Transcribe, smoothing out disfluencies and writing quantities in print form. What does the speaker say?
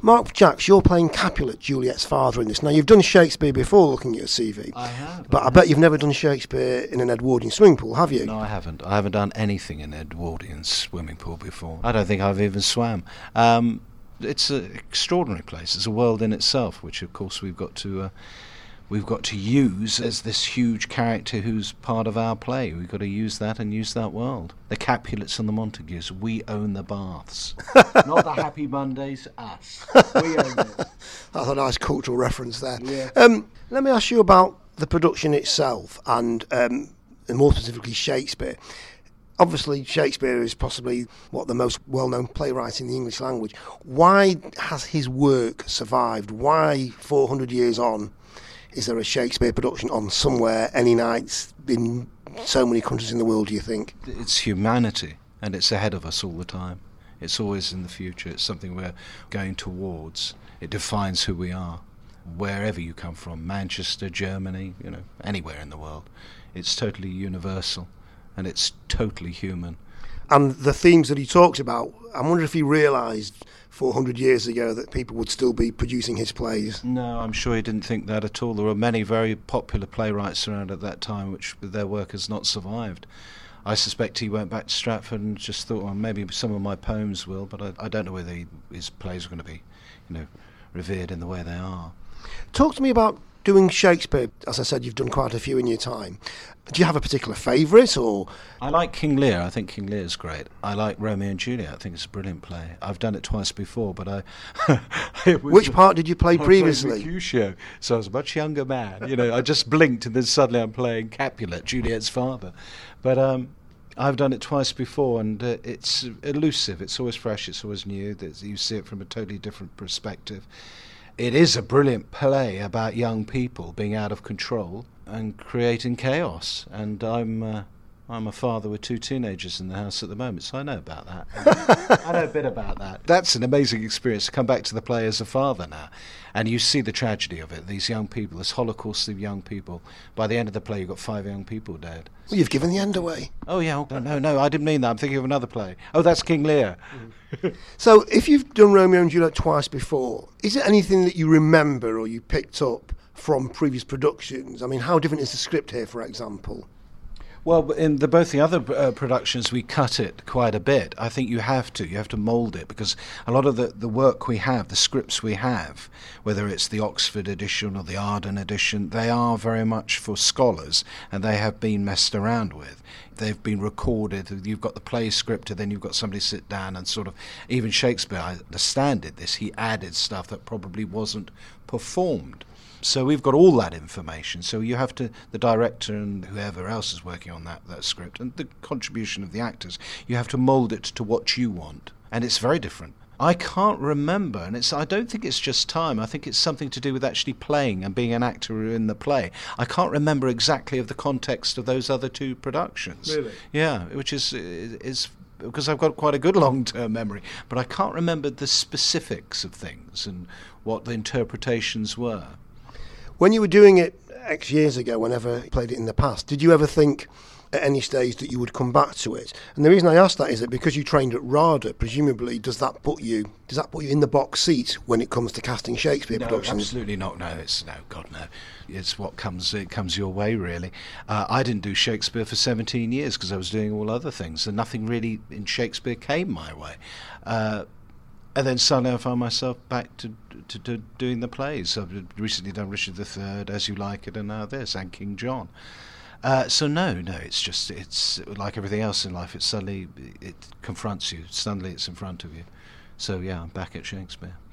Mark Jacks, you're playing Capulet, Juliet's father, in this. Now, you've done Shakespeare before, looking at your CV. I have. But I bet you've never done Shakespeare in an Edwardian swimming pool, have you? No, I haven't. I haven't done anything in Edwardian swimming pool before. I don't think I've even swam. It's an extraordinary place. It's a world in itself, which, of course, we've got to use as this huge character who's part of our play. We've got to use that and use that world. The Capulets and the Montagues, we own the baths. Not the Happy Mondays, us. We own it. That's a nice cultural reference there. Yeah. Let me ask you about the production itself and more specifically Shakespeare. Obviously, Shakespeare is possibly the most well-known playwright in the English language. Why has his work survived? Why, 400 years on, is there a Shakespeare production on somewhere, any nights, in so many countries in the world, do you think? It's humanity, and it's ahead of us all the time. It's always in the future. It's something we're going towards. It defines who we are, wherever you come from, Manchester, Germany, anywhere in the world. It's totally universal, and it's totally human. And the themes that he talks about, I wonder if he realised 400 years ago that people would still be producing his plays. No, I'm sure he didn't think that at all. There were many very popular playwrights around at that time which their work has not survived. I suspect he went back to Stratford and just thought, well, maybe some of my poems will, but I don't know whether his plays are going to be, revered in the way they are. Talk to me about doing Shakespeare. As I said, you've done quite a few in your time. Do you have a particular favourite, or...? I like King Lear. I think King Lear's great. I like Romeo and Juliet. I think it's a brilliant play. I've done it twice before, but Which part did you play previously? I played Mercutio, so I was a much younger man. I just blinked and then suddenly I'm playing Capulet, Juliet's father. But I've done it twice before, and it's elusive. It's always fresh. It's always new. You see it from a totally different perspective. It is a brilliant play about young people being out of control and creating chaos. And I'm a father with 2 teenagers in the house at the moment, so I know about that. I know a bit about that. That's an amazing experience to come back to the play as a father now. And you see the tragedy of it. These young people, this holocaust of young people. By the end of the play, you've got 5 young people dead. Well, you've given the end away. Oh, yeah. No, I didn't mean that. I'm thinking of another play. Oh, that's King Lear. So, if you've done Romeo and Juliet twice before, is it anything that you remember or you picked up from previous productions? I mean, how different is the script here, for example? Well, in both the other productions, we cut it quite a bit. I think you have to mould it, because a lot of the work we have, the scripts we have, whether it's the Oxford edition or the Arden edition, they are very much for scholars, and they have been messed around with. They've been recorded. You've got the play script, and then you've got somebody sit down and sort of, even Shakespeare, I understand, did this. He added stuff that probably wasn't performed. So we've got all that information. So you have to, the director and whoever else is working on that script, and the contribution of the actors, you have to mould it to what you want. And it's very different. I can't remember, and I don't think it's just time. I think it's something to do with actually playing and being an actor in the play. I can't remember exactly of the context of those other 2 productions. Really? Yeah, which is because I've got quite a good long-term memory, but I can't remember the specifics of things and what the interpretations were. When you were doing it X years ago, whenever you played it in the past, did you ever think at any stage that you would come back to it? And the reason I ask that is that because you trained at RADA, presumably, does that put you in the box seat when it comes to casting Shakespeare productions? No, absolutely not. No, God, no. It's what comes your way, really. I didn't do Shakespeare for 17 years because I was doing all other things, and nothing really in Shakespeare came my way. And then suddenly I found myself back to doing the plays. I've recently done Richard III, As You Like It, and now this, and King John. So no, it's like everything else in life. It confronts you. Suddenly it's in front of you. So yeah, I'm back at Shakespeare.